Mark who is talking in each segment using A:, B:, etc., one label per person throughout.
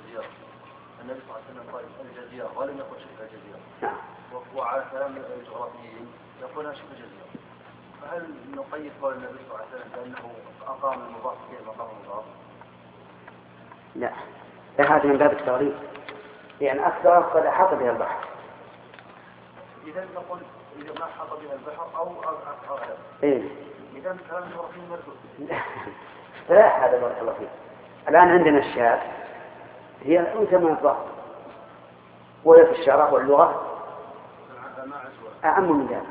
A: الجزيرة. النبي صلى الله عليه وسلم قال الجزيرة ولم يقل شبه الجزيرة.
B: نعم.
A: وعلى كلام الجغرافيين يقولون شبه الجزيرة. فهل نقيد قول النبي صلى الله عليه وسلم بأنه أقام المضاف في مقام المضاف؟
B: لا، هذا من باب التغليب، لأن أكثر قد أحاط بها البحر.
A: إذا نقول إذا ما أحاط بها البحر أو أغلب.
B: إيه.
A: إذا كلام الجغرافيين مردود.
B: لا، هذا بارك الله فيك. الآن عندنا الشعر هي أنثى من الظهر، وهي في الشعراء واللغة أعم من ذلك.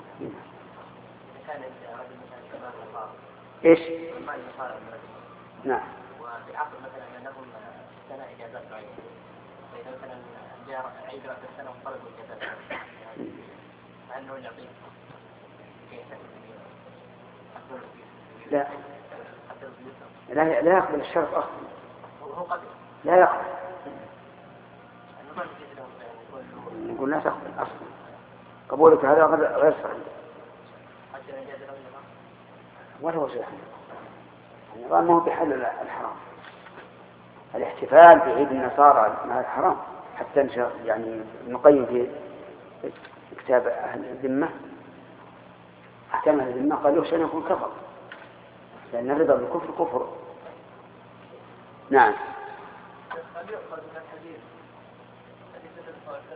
B: إيش؟ نعم.
C: وفي عقد مثلا أنهم سنة إجازات معينة، فإذا مثلا جاء عيد رأس السنة وفرضوا الإجازات فأنه يعطيه
B: لا يقبل الشرط أصلا.
C: هو قبل.
B: لا يقبل. نقول لا تقبل أصلا. قبولك هذا غير صحيح. ولا هو صحيح. النظام ما هو بحل الحرام. الاحتفال بعيد النصارى مع الحرام حتى يعني نقيم في كتاب أهل الذمة أحكام أهل الذمة قالوا شأن يكون كفر، لأن الرضا بالكفر كفر. نعم.